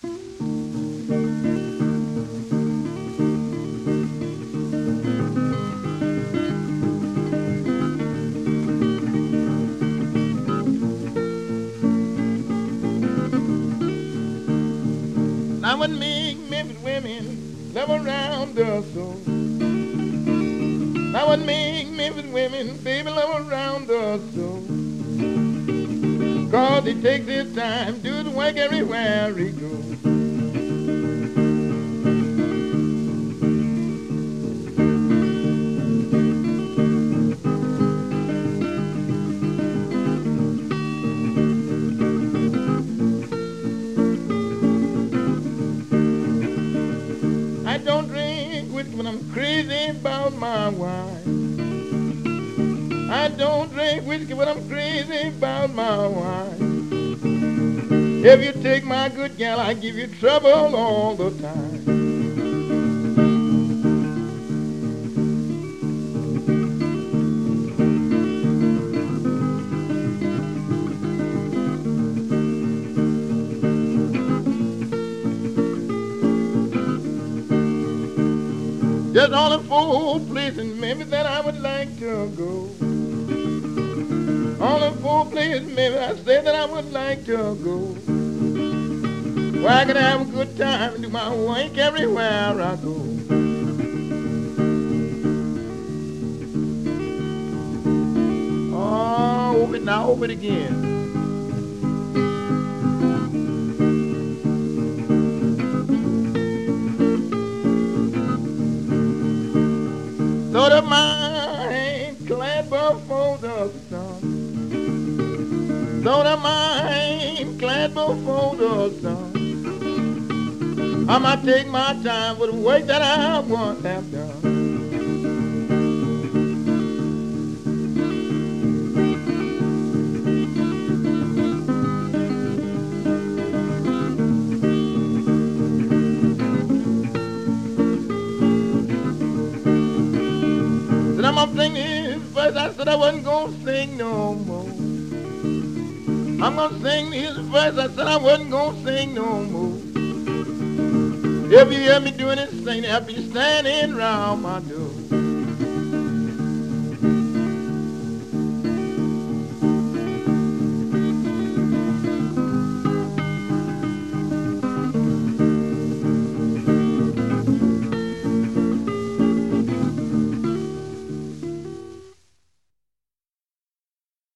Now what make Memphis women love around us so? Now what make Memphis women, baby, love around us so? 'Cause they take their time, do the work everywhere they go. I don't drink whiskey when I'm crazy about my wife. I don't drink whiskey when I'm crazy about my wife. If you take my good gal, I give you trouble all the time. There's only 4 places in Memphis that I would like to go. Only 4 places in Memphis I say that I would like to go. Where I can have a good time and do my work everywhere I go. Oh, open it now, open it again. So the mind glad before the sun. So the mind glad before the sun. I might take my time for the work that I once have done. Then I'm gonna sing this verse. I said I wasn't gonna sing no more. I'm gonna sing this verse. I said I wasn't gonna sing no more. If you hear me doing this thing, I'll be standing round my door.